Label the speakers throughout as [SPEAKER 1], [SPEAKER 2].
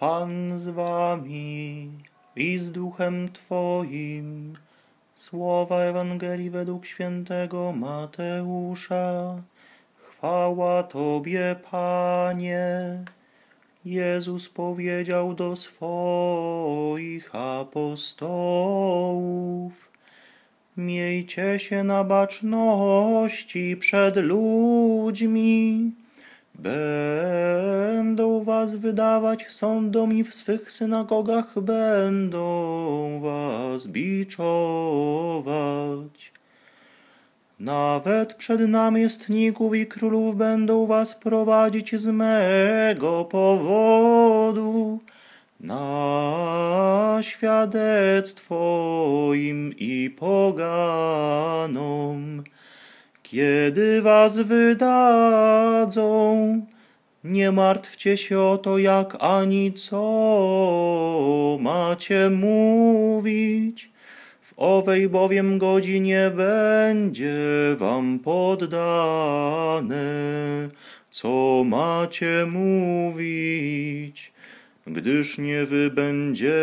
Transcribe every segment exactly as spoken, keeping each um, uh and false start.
[SPEAKER 1] Pan z wami i z duchem Twoim. Słowa Ewangelii według świętego Mateusza. Chwała Tobie, Panie. Jezus powiedział do swoich apostołów: miejcie się na baczności przed ludźmi. Będą was wydawać sądom i w swych synagogach będą was biczować. Nawet przed namiestników i królów będą was prowadzić z mego powodu na świadectwo im i poganom. Kiedy was wydadzą, nie martwcie się o to, jak ani co macie mówić. W owej bowiem godzinie będzie wam poddane, co macie mówić, gdyż nie wy będziecie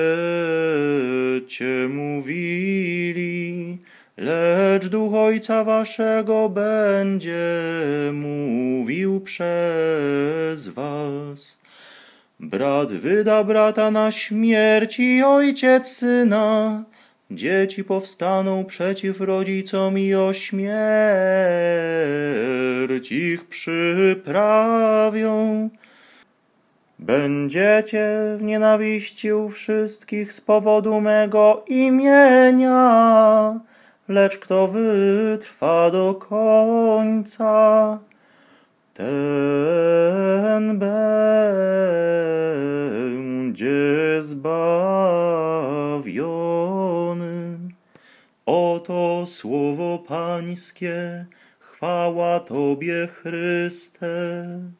[SPEAKER 1] mówili, lecz Duch Ojca waszego będzie mówił przez was. Brat wyda brata na śmierć i ojciec syna. Dzieci powstaną przeciw rodzicom i o śmierć ich przyprawią. Będziecie w nienawiści u wszystkich z powodu mego imienia, lecz kto wytrwa do końca, ten będzie zbawiony. Oto słowo Pańskie, chwała Tobie, Chryste.